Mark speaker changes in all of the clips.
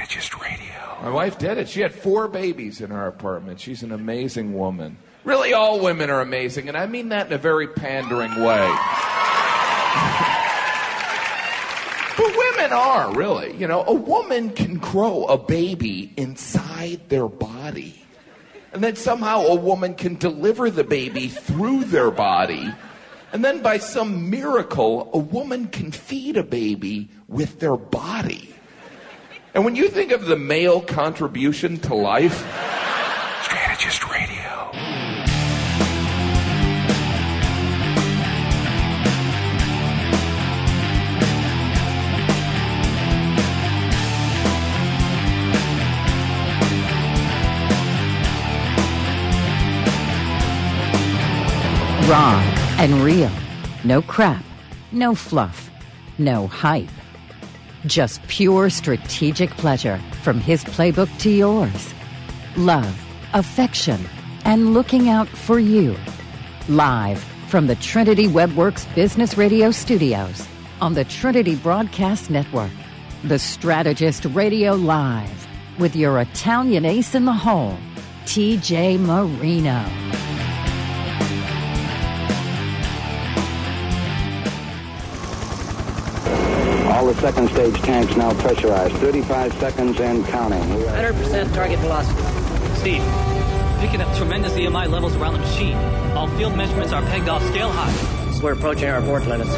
Speaker 1: Strategist Radio.
Speaker 2: My wife did it. She had 4 babies in our apartment. She's an amazing woman. Really, all women are amazing, and I mean that in a very pandering way. But women are, really. You know, a woman can grow a baby inside their body. And then somehow a woman can deliver the baby through their body. And then by some miracle, a woman can feed a baby with their body. And when you think of the male contribution to life...
Speaker 1: Strategist Radio.
Speaker 3: Raw and real. No crap. No fluff. No hype. Just pure strategic pleasure from his playbook to yours. Love, affection, and looking out for you. Live from the Trinity WebWorks Business Radio studios on the Trinity Broadcast Network. The Strategist Radio Live with your Italian ace in the hole, TJ Marino.
Speaker 4: All the second stage tanks now pressurized. 35 seconds and counting.
Speaker 5: 100% target velocity.
Speaker 6: Steve, picking up tremendous EMI levels around the machine. All field measurements are pegged off scale high.
Speaker 5: So we're approaching our port limits.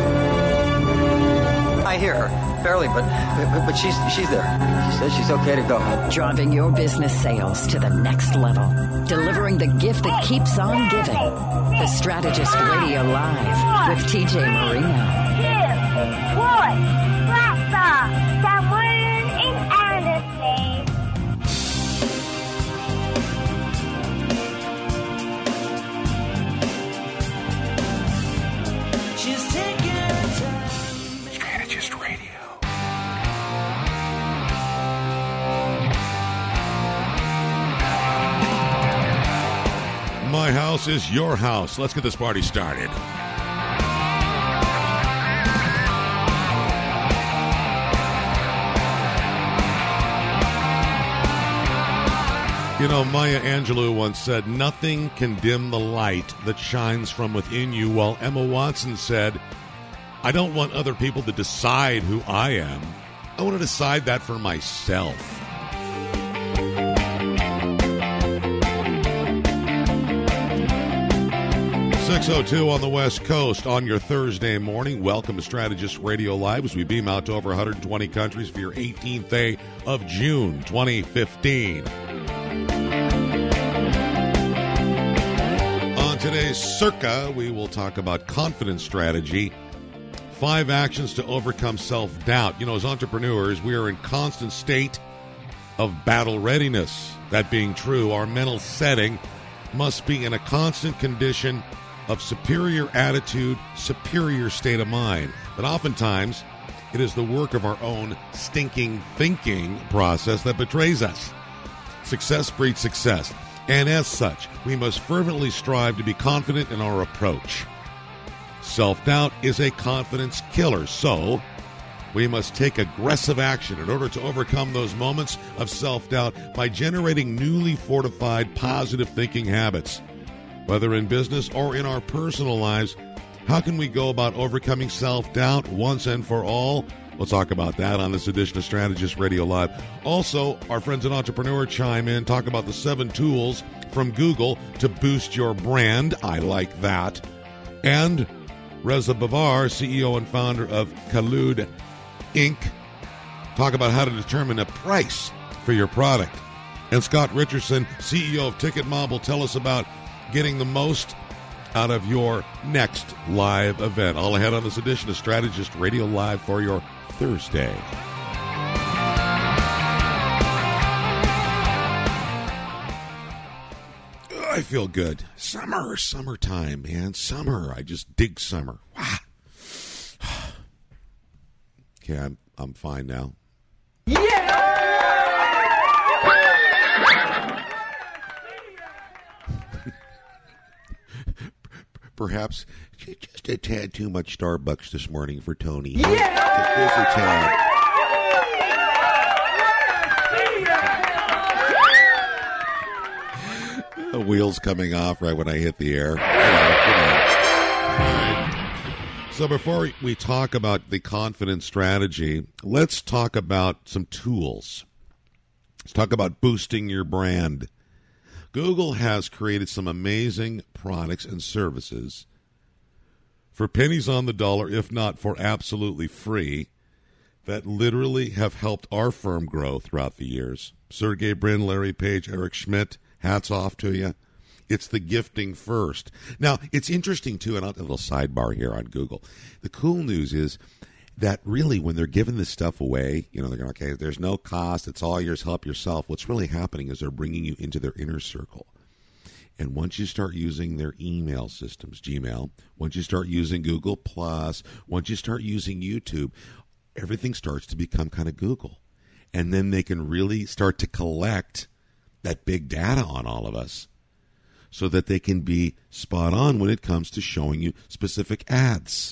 Speaker 7: I hear her, barely, but she's there. She says she's okay to go.
Speaker 3: Driving your business sales to the next level. Delivering the gift that keeps on giving. The Strategist Radio Live with TJ Marino.
Speaker 8: 2, 1. Someone in outer space.
Speaker 1: She's taking time. Strategist Radio.
Speaker 9: My house is your house. Let's get this party started. You know, Maya Angelou once said, nothing can dim the light that shines from within you, while Emma Watson said, I don't want other people to decide who I am. I want to decide that for myself. .602 on the West Coast on your Thursday morning. Welcome to Strategist Radio Live as we beam out to over 120 countries for your 18th day of June 2015. Today's Circa, we will talk about confidence strategy, 5 actions to overcome self-doubt. You know, as entrepreneurs, we are in constant state of battle readiness. That being true, our mental setting must be in a constant condition of superior attitude, superior state of mind. But oftentimes, it is the work of our own stinking thinking process that betrays us. Success breeds success. And as such, we must fervently strive to be confident in our approach. Self-doubt is a confidence killer, so we must take aggressive action in order to overcome those moments of self-doubt by generating newly fortified positive thinking habits. Whether in business or in our personal lives, how can we go about overcoming self-doubt once and for all? We'll talk about that on this edition of Strategist Radio Live. Also, our friends at Entrepreneur chime in, talk about the 7 tools from Google to boost your brand. I like that. And Reza Bavar, CEO and founder of Khaloud Inc., talk about how to determine a price for your product. And Scott Richardson, CEO of Ticketmob, will tell us about getting the most out of your next live event. All ahead on this edition of Strategist Radio Live for your Thursday. I feel good. Summertime, man. Summer. I just dig summer. Okay, I'm fine now. Perhaps just a tad too much Starbucks this morning for Tony. Just a tad. wheels coming off right when I hit the air. Good night. So before we talk about the confidence strategy, let's talk about some tools. Let's talk about boosting your brand. Google has created some amazing products and services for pennies on the dollar, if not for absolutely free, that literally have helped our firm grow throughout the years. Sergey Brin, Larry Page, Eric Schmidt, hats off to you. It's the gifting first. Now, it's interesting, too, and a little sidebar here on Google. The cool news is that really when they're giving this stuff away, they're going, okay, there's no cost. It's all yours. Help yourself. What's really happening is they're bringing you into their inner circle. And once you start using their email systems, Gmail, once you start using Google+, once you start using YouTube, everything starts to become kind of Google. And then they can really start to collect that big data on all of us so that they can be spot on when it comes to showing you specific ads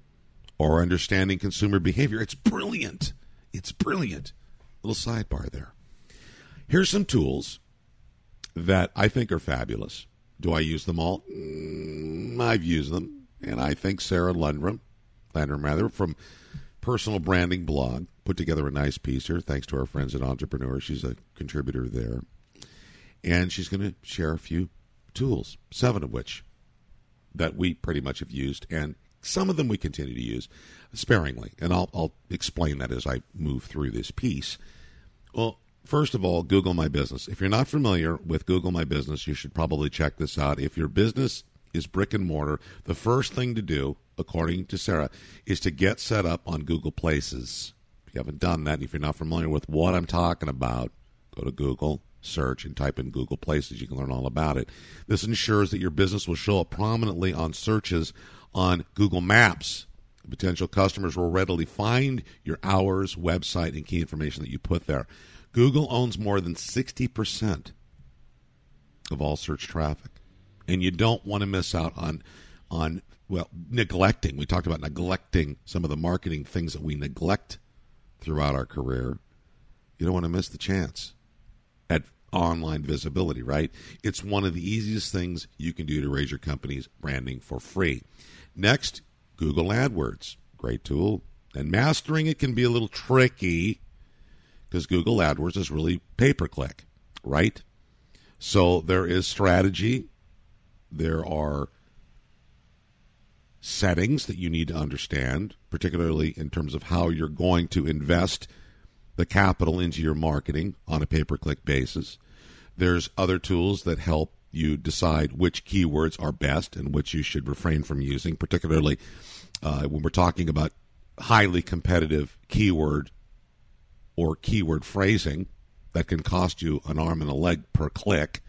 Speaker 9: or understanding consumer behavior. It's brilliant. It's brilliant. Little sidebar there. Here's some tools that I think are fabulous. Do I use them all? I've used them. And I think Sarah Landrum from Personal Branding Blog put together a nice piece here, thanks to our friends at Entrepreneur. She's a contributor there. And she's going to share a few tools, 7 of which that we pretty much have used, and some of them we continue to use sparingly. And I'll explain that as I move through this piece. Well, first of all, Google My Business. If you're not familiar with Google My Business, you should probably check this out. If your business is brick and mortar, the first thing to do, according to Sarah, is to get set up on Google Places. If you haven't done that, and if you're not familiar with what I'm talking about, go to Google, search, and type in Google Places. You can learn all about it. This ensures that your business will show up prominently on searches on Google Maps. Potential customers will readily find your hours, website, and key information that you put there. Google owns more than 60% of all search traffic. And you don't want to miss out on neglecting. We talked about neglecting some of the marketing things that we neglect throughout our career. You don't want to miss the chance at online visibility, right? It's one of the easiest things you can do to raise your company's branding for free. Next, Google AdWords. Great tool. And mastering it can be a little tricky because Google AdWords is really pay-per-click, right? So there is strategy. There are settings that you need to understand, particularly in terms of how you're going to invest the capital into your marketing on a pay-per-click basis. There's other tools that help you decide which keywords are best and which you should refrain from using, particularly when we're talking about highly competitive keyword or keyword phrasing that can cost you an arm and a leg per click.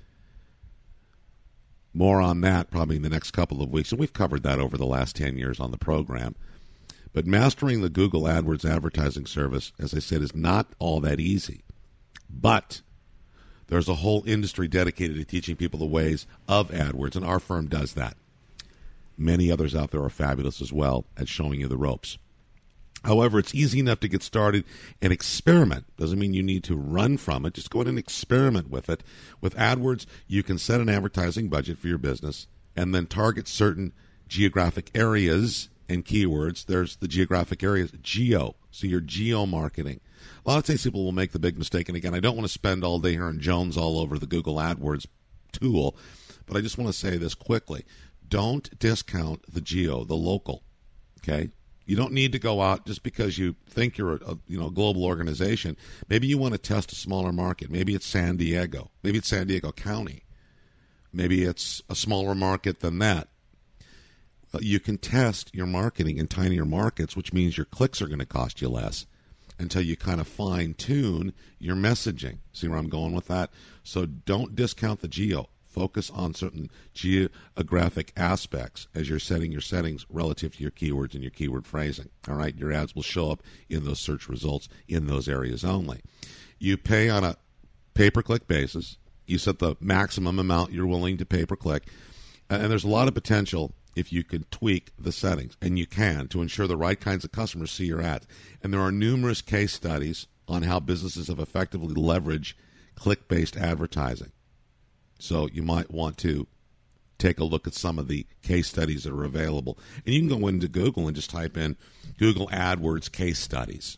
Speaker 9: More on that probably in the next couple of weeks, and we've covered that over the last 10 years on the program. But mastering the Google AdWords advertising service, as I said, is not all that easy. But there's a whole industry dedicated to teaching people the ways of AdWords, and our firm does that. Many others out there are fabulous as well at showing you the ropes. However, it's easy enough to get started and experiment. Doesn't mean you need to run from it. Just go ahead and experiment with it. With AdWords, you can set an advertising budget for your business and then target certain geographic areas and keywords. There's the geographic areas, geo. So you're geo-marketing. A lot of times people will make the big mistake, and again, I don't want to spend all day hearing Jones all over the Google AdWords tool, but I just want to say this quickly. Don't discount the geo, the local, okay? You don't need to go out just because you think you're a global organization. Maybe you want to test a smaller market. Maybe it's San Diego. Maybe it's San Diego County. Maybe it's a smaller market than that. You can test your marketing in tinier markets, which means your clicks are going to cost you less until you kind of fine-tune your messaging. See where I'm going with that? So don't discount the geo. Focus on certain geographic aspects as you're setting your settings relative to your keywords and your keyword phrasing. All right, your ads will show up in those search results in those areas only. You pay on a pay-per-click basis. You set the maximum amount you're willing to pay per click. And there's a lot of potential if you can tweak the settings, and you can, to ensure the right kinds of customers see your ads. And there are numerous case studies on how businesses have effectively leveraged click-based advertising. So you might want to take a look at some of the case studies that are available. And you can go into Google and just type in Google AdWords case studies.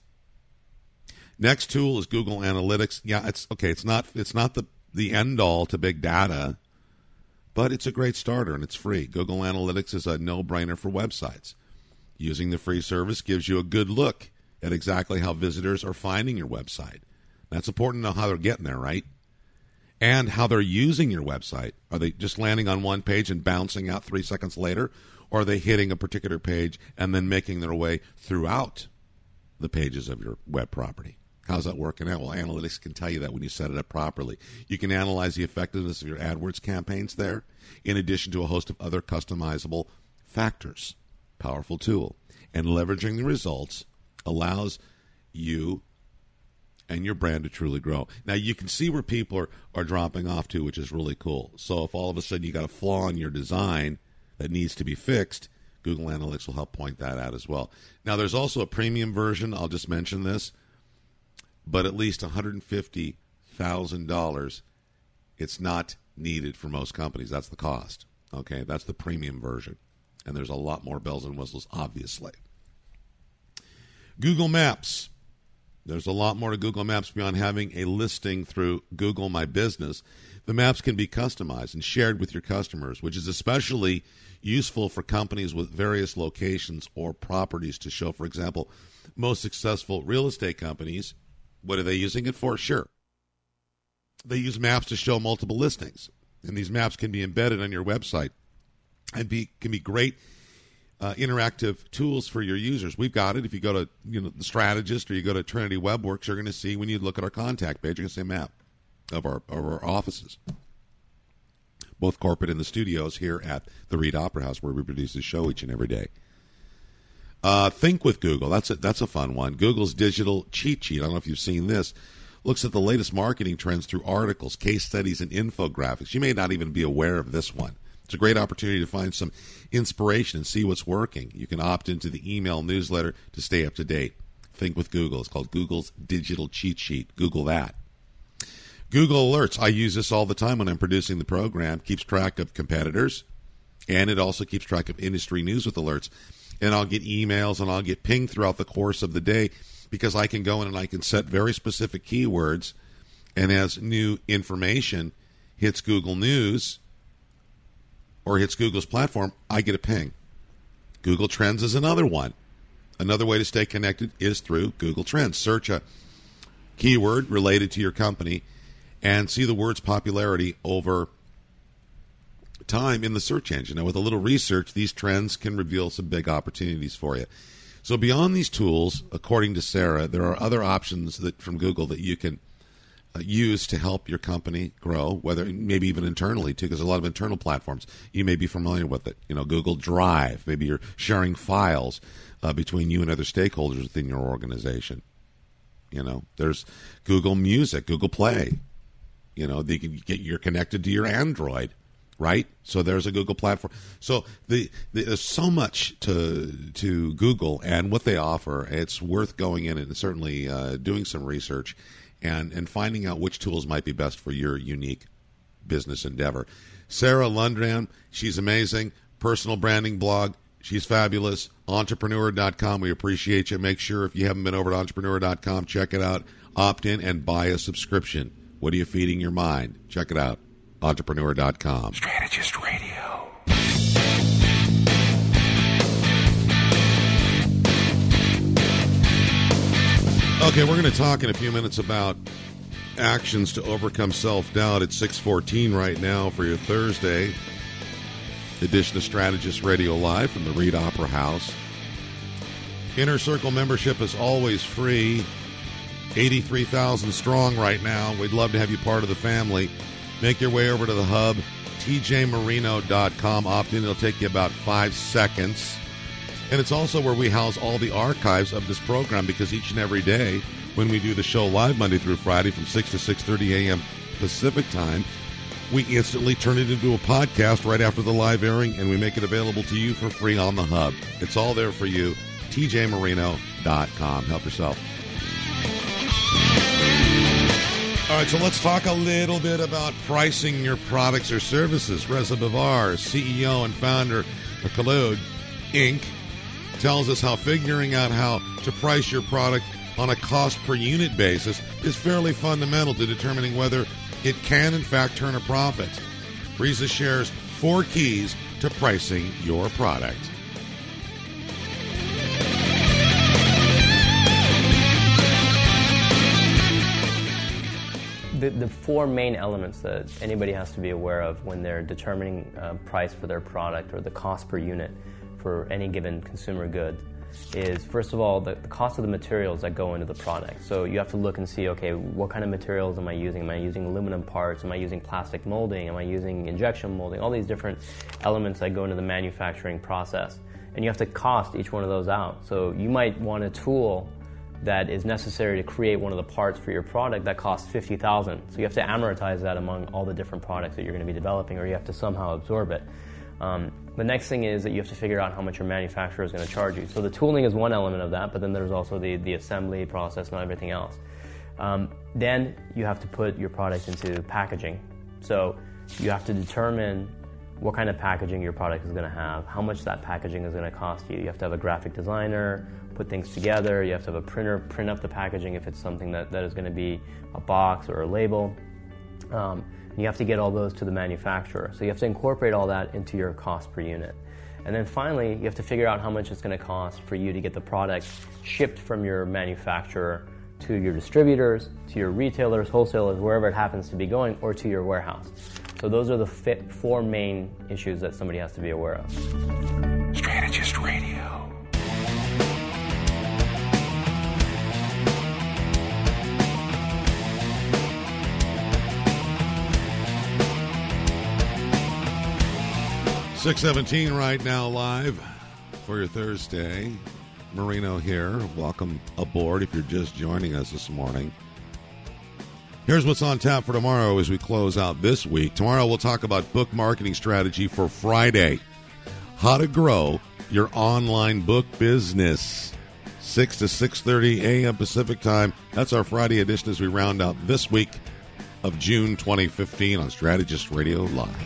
Speaker 9: Next tool is Google Analytics. Yeah, it's okay. It's not the end all to big data, but it's a great starter and it's free. Google Analytics is a no-brainer for websites. Using the free service gives you a good look at exactly how visitors are finding your website. That's important to know how they're getting there, right? And how they're using your website. Are they just landing on one page and bouncing out 3 seconds later? Or are they hitting a particular page and then making their way throughout the pages of your web property? How's that working out? Well, analytics can tell you that when you set it up properly. You can analyze the effectiveness of your AdWords campaigns there, in addition to a host of other customizable factors. Powerful tool. And leveraging the results allows you and your brand to truly grow. Now, you can see where people are dropping off to, which is really cool. So if all of a sudden you got a flaw in your design that needs to be fixed, Google Analytics will help point that out as well. Now, there's also a premium version. I'll just mention this. But at least $150,000, it's not needed for most companies. That's the cost. Okay, that's the premium version. And there's a lot more bells and whistles, obviously. Google Maps. There's a lot more to Google Maps beyond having a listing through Google My Business. The maps can be customized and shared with your customers, which is especially useful for companies with various locations or properties to show. For example, most successful real estate companies, what are they using it for? Sure. They use maps to show multiple listings, and these maps can be embedded on your website and can be great interactive tools for your users. We've got it. If you go to The Strategist or you go to Trinity WebWorks, you're going to see when you look at our contact page, you're going to see a map of our offices, both corporate and the studios here at the Reed Opera House, where we produce this show each and every day. Think with Google. That's a fun one. Google's digital cheat sheet, I don't know if you've seen this, looks at the latest marketing trends through articles, case studies, and infographics. You may not even be aware of this one. It's a great opportunity to find some inspiration and see what's working. You can opt into the email newsletter to stay up to date. Think with Google. It's called Google's digital cheat sheet. Google that. Google Alerts. I use this all the time when I'm producing the program. Keeps track of competitors, and it also keeps track of industry news with alerts. And I'll get emails and I'll get pinged throughout the course of the day because I can go in and I can set very specific keywords. And as new information hits Google News or hits Google's platform, I get a ping. Google Trends is another one. Another way to stay connected is through Google Trends. Search a keyword related to your company and see the word's popularity over time in the search engine. Now, with a little research, these trends can reveal some big opportunities for you. So beyond these tools, according to Sarah, there are other options from Google that you can use to help your company grow, whether maybe even internally too, because there's a lot of internal platforms. You may be familiar with it. Google Drive. Maybe you're sharing files between you and other stakeholders within your organization. There's Google Music, Google Play. You're connected to your Android. Right? So there's a Google platform. So there's so much to Google and what they offer. It's worth going in and certainly doing some research and finding out which tools might be best for your unique business endeavor. Sarah Lundgren, she's amazing. Personal branding blog. She's fabulous. Entrepreneur.com. We appreciate you. Make sure if you haven't been over to Entrepreneur.com, check it out. Opt in and buy a subscription. What are you feeding your mind? Check it out. Entrepreneur.com.
Speaker 1: Strategist Radio.
Speaker 9: Okay, we're going to talk in a few minutes about actions to overcome self-doubt. It's 6:14 right now for your Thursday edition of Strategist Radio Live from the Reed Opera House. Inner Circle membership is always free. 83,000 strong right now. We'd love to have you part of the family. Make your way over to the hub, tjmarino.com. Opt in. It'll take you about 5 seconds. And it's also where we house all the archives of this program, because each and every day when we do the show live Monday through Friday from 6 to 6:30 a.m. Pacific time, we instantly turn it into a podcast right after the live airing, and we make it available to you for free on the hub. It's all there for you. tjmarino.com. Help yourself. All right, so let's talk a little bit about pricing your products or services. Reza Bavar, CEO and founder of Khaloud Inc., tells us how figuring out how to price your product on a cost per unit basis is fairly fundamental to determining whether it can, in fact, turn a profit. Reza shares 4 keys to pricing your product.
Speaker 10: The 4 main elements that anybody has to be aware of when they're determining price for their product or the cost per unit for any given consumer good is, first of all, the cost of the materials that go into the product. So you have to look and see, okay, what kind of materials am I using? Am I using aluminum parts? Am I using plastic molding? Am I using injection molding? All these different elements that go into the manufacturing process. And you have to cost each one of those out. So you might want a tool that is necessary to create one of the parts for your product that costs $50,000. So you have to amortize that among all the different products that you're going to be developing, or you have to somehow absorb it. The next thing is that you have to figure out how much your manufacturer is going to charge you. So the tooling is one element of that, but then there's also the assembly process and everything else. Then you have to put your product into packaging. So you have to determine what kind of packaging your product is going to have, how much that packaging is going to cost you. You have to have a graphic designer put things together. You have to have a printer print up the packaging if it's something that is going to be a box or a label. You have to get all those to the manufacturer. So you have to incorporate all that into your cost per unit. And then finally, you have to figure out how much it's going to cost for you to get the product shipped from your manufacturer to your distributors, to your retailers, wholesalers, wherever it happens to be going, or to your warehouse. So those are the 4 main issues that somebody has to be aware of.
Speaker 1: Strategist Radio.
Speaker 9: .617 right now live for your Thursday. Marino here. Welcome aboard if you're just joining us this morning. Here's what's on tap for tomorrow as we close out this week. Tomorrow we'll talk about book marketing strategy for Friday. How to grow your online book business. 6 to 6:30 a.m. Pacific time. That's our Friday edition as we round out this week of June 2015 on Strategist Radio Live.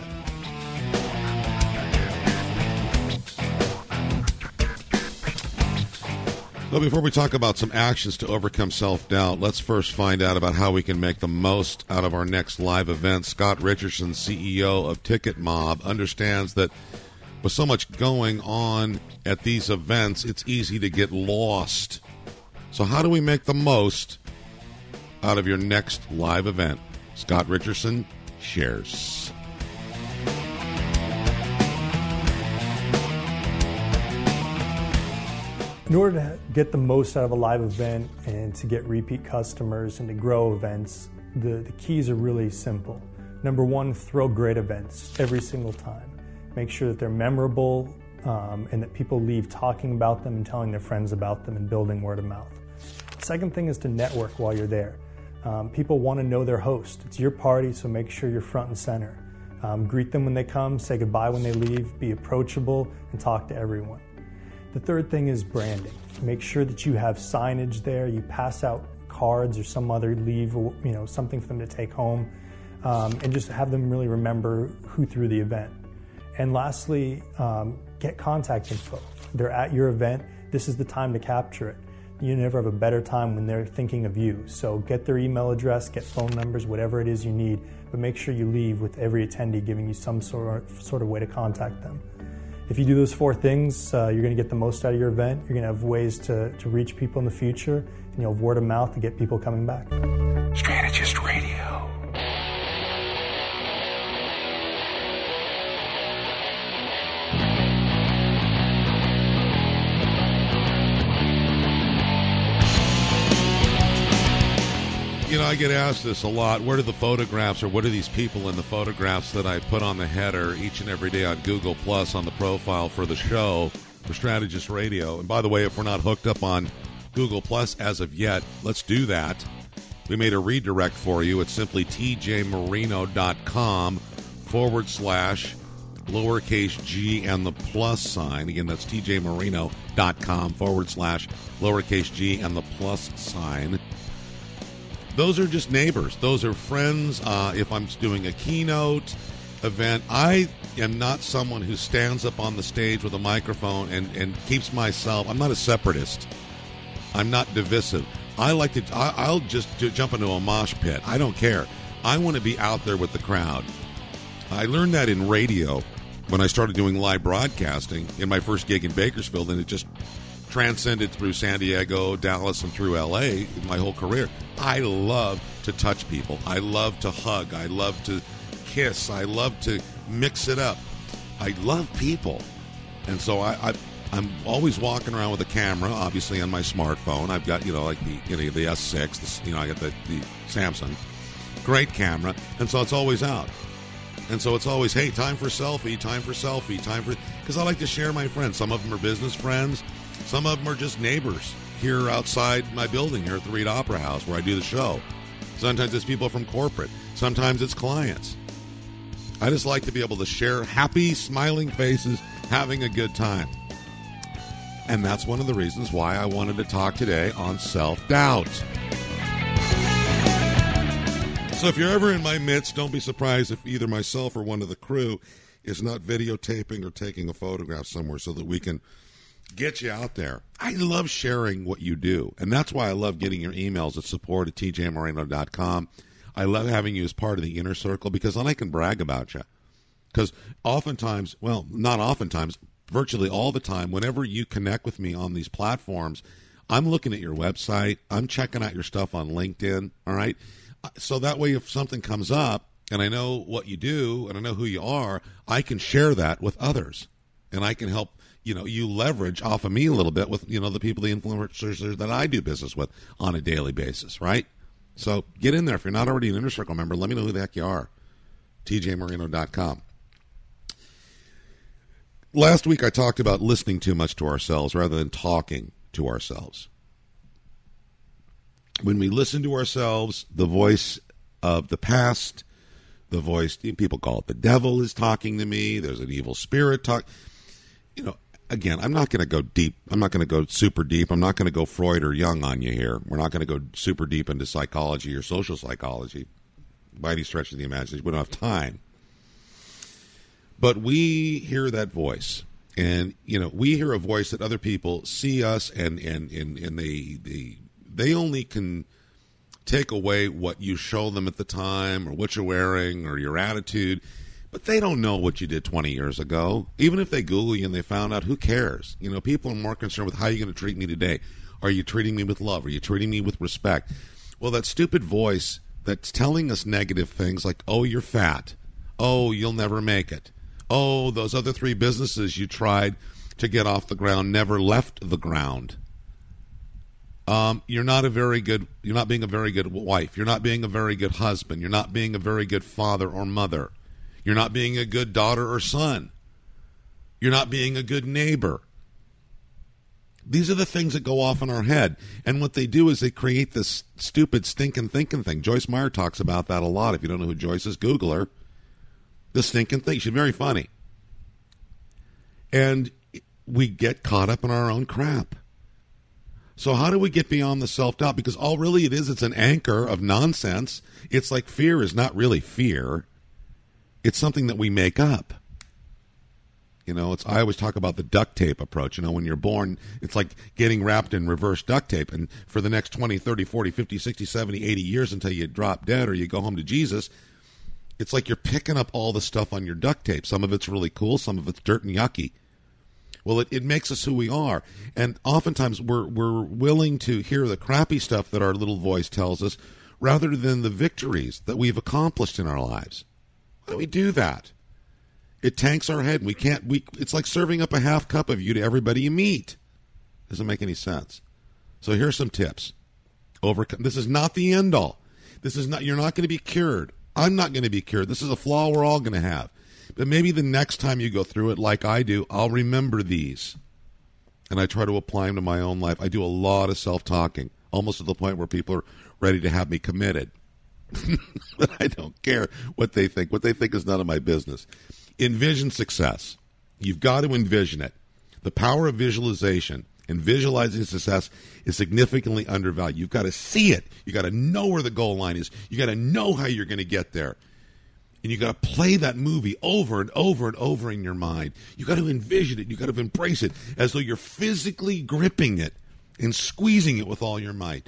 Speaker 9: Well, before we talk about some actions to overcome self-doubt, let's first find out about how we can make the most out of our next live event. Scott Richardson, CEO of Ticket Mob, understands that with so much going on at these events, it's easy to get lost. So how do we make the most out of your next live event? Scott Richardson shares.
Speaker 11: In order to get the most out of a live event and to get repeat customers and to grow events, the keys are really simple. Number 1, throw great events every single time. Make sure that they're memorable and that people leave talking about them and telling their friends about them and building word of mouth. Second thing is to network while you're there. People want to know their host. It's your party, so make sure you're front and center. Greet them when they come, say goodbye when they leave, be approachable, and talk to everyone. The third thing is branding. Make sure that you have signage there, you pass out cards or some other leave, something for them to take home, and just have them really remember who threw the event. And lastly, get contact info. They're at your event. This is the time to capture it. You never have a better time when they're thinking of you. So get their email address, get phone numbers, whatever it is you need, but make sure you leave with every attendee giving you some sort of way to contact them. If you do those 4 things, you're going to get the most out of your event. You're going to have ways to reach people in the future, and you'll have word of mouth to get people coming back.
Speaker 1: Strategist Radio.
Speaker 9: You know, I get asked this a lot. Where do the photographs, or what are these people in the photographs that I put on the header each and every day on Google Plus on the profile for the show, for Strategist Radio? And by the way, if we're not hooked up on Google Plus as of yet, let's do that. We made a redirect for you. It's simply tjmarino.com/lowercase g and the plus sign. Again, that's tjmarino.com/lowercase g and the plus sign. Those are just neighbors. Those are friends. If I'm doing a keynote event, I am not someone who stands up on the stage with a microphone and keeps myself. I'm not a separatist. I'm not divisive. I'll just jump into a mosh pit. I don't care. I want to be out there with the crowd. I learned that in radio when I started doing live broadcasting in my first gig in Bakersfield, and it just transcended through San Diego, Dallas, and through L.A. my whole career. I love to touch people. I love to hug. I love to kiss. I love to mix it up. I love people. And so I'm always walking around with a camera, obviously on my smartphone. I've got, like the S6, I got the Samsung. Great camera. And so it's always out. And so it's always, hey, time for selfie, because I like to share my friends. Some of them are business friends. Some of them are just neighbors here outside my building here at the Reed Opera House where I do the show. Sometimes it's people from corporate. Sometimes it's clients. I just like to be able to share happy, smiling faces, having a good time. And that's one of the reasons why I wanted to talk today on self-doubt. So if you're ever in my midst, don't be surprised if either myself or one of the crew is not videotaping or taking a photograph somewhere so that we can get you out there. I love sharing what you do, and that's why I love getting your emails at support@tjmoreno.com. I love having you as part of the inner circle because then I can brag about you. Because oftentimes, well, not oftentimes, virtually all the time, whenever you connect with me on these platforms, I'm looking at your website, I'm checking out your stuff on LinkedIn, all right? So that way if something comes up and I know what you do and I know who you are, I can share that with others. And I can help, you leverage off of me a little bit with, the people, the influencers that I do business with on a daily basis, right? So get in there. If you're not already an Inner Circle member, let me know who the heck you are. tjmoreno.com. Last week I talked about listening too much to ourselves rather than talking to ourselves. When we listen to ourselves, the voice of the past, the voice, people call it the devil is talking to me, there's an evil spirit talk. Again, I'm not going to go deep. I'm not going to go super deep. I'm not going to go Freud or Jung on you here. We're not going to go super deep into psychology or social psychology by any stretch of the imagination. We don't have time. But we hear that voice. And, we hear a voice that other people see us and they only can take away what you show them at the time or what you're wearing or your attitude. But they don't know what you did 20 years ago. Even if they Google you and they found out, who cares? People are more concerned with how you're going to treat me today. Are you treating me with love? Are you treating me with respect? Well, that stupid voice that's telling us negative things like, oh, you're fat. Oh, you'll never make it. Oh, those other 3 businesses you tried to get off the ground never left the ground. You're not being a very good wife. You're not being a very good husband. You're not being a very good father or mother. You're not being a good daughter or son. You're not being a good neighbor. These are the things that go off in our head. And what they do is they create this stupid stinking thinking thing. Joyce Meyer talks about that a lot. If you don't know who Joyce is, Google her. The stinking thing. She's very funny. And we get caught up in our own crap. So how do we get beyond the self-doubt? Because all really it is, it's an anchor of nonsense. It's like fear is not really fear. It's something that we make up. I always talk about the duct tape approach. When you're born, it's like getting wrapped in reverse duct tape. And for the next 20, 30, 40, 50, 60, 70, 80 years until you drop dead or you go home to Jesus, it's like you're picking up all the stuff on your duct tape. Some of it's really cool. Some of it's dirt and yucky. Well, it makes us who we are. And oftentimes we're willing to hear the crappy stuff that our little voice tells us rather than the victories that we've accomplished in our lives. Why do we do that? It tanks our head. It's like serving up a half cup of you to everybody you meet. Doesn't make any sense. So here's some tips. This is not the end all. You're not going to be cured. I'm not going to be cured. This is a flaw we're all going to have. But maybe the next time you go through it like I do, I'll remember these. And I try to apply them to my own life. I do a lot of self-talking, almost to the point where people are ready to have me committed. But I don't care what they think. What they think is none of my business. Envision success. You've got to envision it. The power of visualization And visualizing success is significantly undervalued. You've got to see it. You've got to know where the goal line is. You've got to know how you're going to get there. And you've got to play that movie over and over and over in your mind. You've got to envision it. You've got to embrace it as though you're physically gripping it and squeezing it with all your might.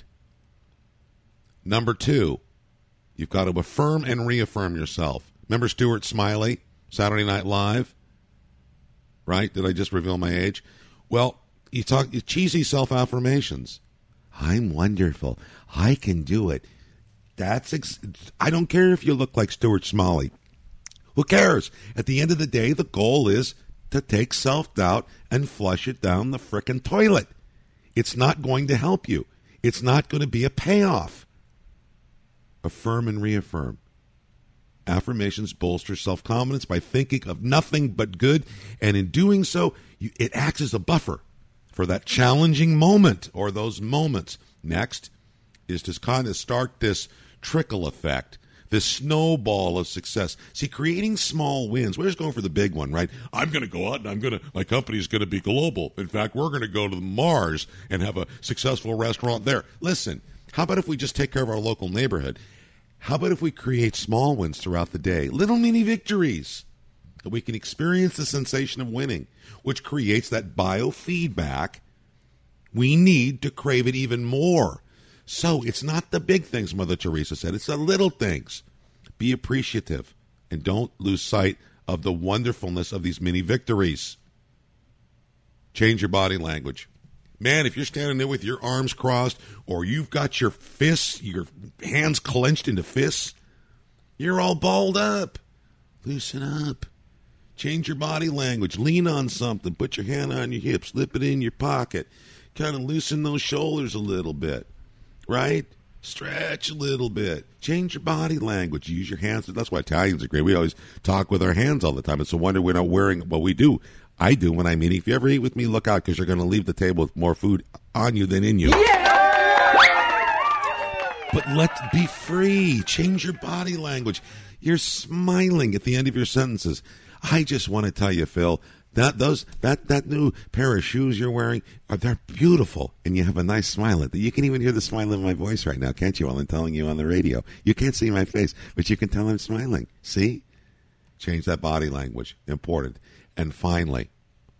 Speaker 9: Number 2, you've got to affirm and reaffirm yourself. Remember Stuart Smiley, Saturday Night Live? Right? Did I just reveal my age? Well, you talk cheesy self-affirmations. I'm wonderful. I can do it. I don't care if you look like Stuart Smiley. Who cares? At the end of the day, the goal is to take self-doubt and flush it down the frickin' toilet. It's not going to help you. It's not going to be a payoff. Affirm and reaffirm. Affirmations bolster self-confidence by thinking of nothing but good, and in doing so, it acts as a buffer for that challenging moment or those moments. Next is to kind of start this trickle effect, this snowball of success. See, creating small wins. We're just going for the big one, right? I'm going to go out and my company's going to be global. In fact, we're going to go to Mars and have a successful restaurant there. Listen, how about if we just take care of our local neighborhood? How about if we create small wins throughout the day, little mini victories, that we can experience the sensation of winning, which creates that biofeedback we need to crave it even more. So it's not the big things, Mother Teresa said. It's the little things. Be appreciative and don't lose sight of the wonderfulness of these mini victories. Change your body language. Man, if you're standing there with your arms crossed or you've got your fists, your hands clenched into fists, you're all balled up. Loosen up. Change your body language. Lean on something. Put your hand on your hip. Slip it in your pocket. Kind of loosen those shoulders a little bit. Right? Stretch a little bit. Change your body language. Use your hands. That's why Italians are great. We always talk with our hands all the time. It's a wonder we're not wearing what we do. I do when I'm eating. If you ever eat with me, look out because you're going to leave the table with more food on you than in you. Yeah! But let's be free. Change your body language. You're smiling at the end of your sentences. I just want to tell you, Phil, that new pair of shoes you're wearing, they're beautiful, and you have a nice smile at them. You can even hear the smile in my voice right now, can't you, while I'm telling you on the radio? You can't see my face, but you can tell I'm smiling. See? Change that body language. Important. And finally,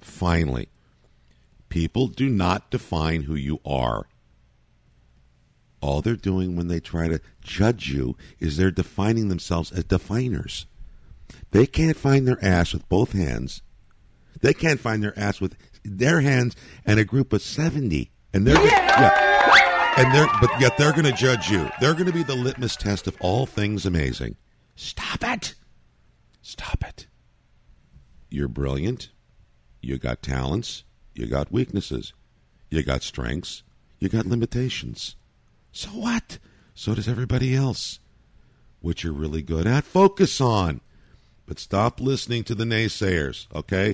Speaker 9: people do not define who you are. All they're doing when they try to judge you is they're defining themselves as definers. They can't find their ass with both hands. They can't find their ass with their hands and a group of 70. And they're but yet they're going to judge you. They're going to be the litmus test of all things amazing. Stop it. Stop it. You're brilliant. You got talents. You got weaknesses. You got strengths. You got limitations. So what? So does everybody else. What you're really good at, focus on. But stop listening to the naysayers, okay?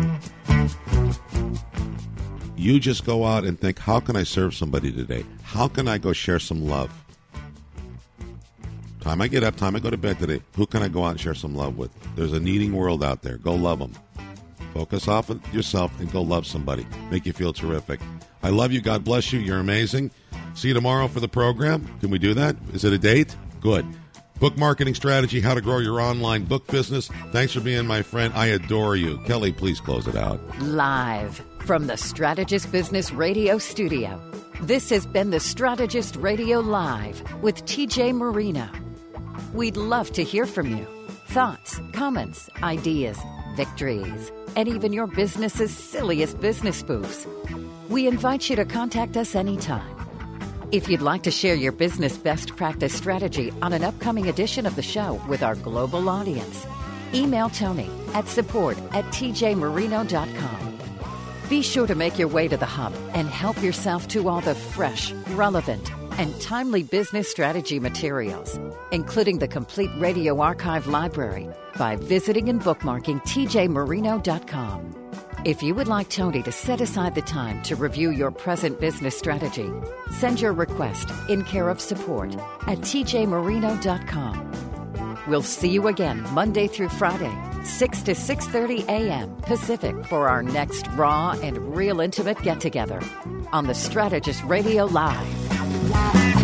Speaker 9: You just go out and think, how can I serve somebody today? How can I go share some love? Time I get up, time I go to bed today, who can I go out and share some love with? There's a needing world out there. Go love them. Focus off of yourself and go love somebody. Make you feel terrific. I love you. God bless you. You're amazing. See you tomorrow for the program. Can we do that? Is it a date? Good. Book marketing strategy, how to grow your online book business. Thanks for being my friend. I adore you. Kelly, please close it out.
Speaker 3: Live from the Strategist Business Radio studio. This has been the Strategist Radio Live with TJ Marino. We'd love to hear from you. Thoughts, comments, ideas, victories, and even your business's silliest business spoofs. We invite you to contact us anytime. If you'd like to share your business best practice strategy on an upcoming edition of the show with our global audience, email Tony at support@tjmarino.com. Be sure to make your way to the hub and help yourself to all the fresh, relevant, and timely business strategy materials, including the complete radio archive library, by visiting and bookmarking tjmarino.com. If you would like Tony to set aside the time to review your present business strategy, send your request in care of support at tjmarino.com. We'll see you again Monday through Friday 6 to 6:30 a.m. Pacific for our next raw and real intimate get-together on the Strategist Radio Live.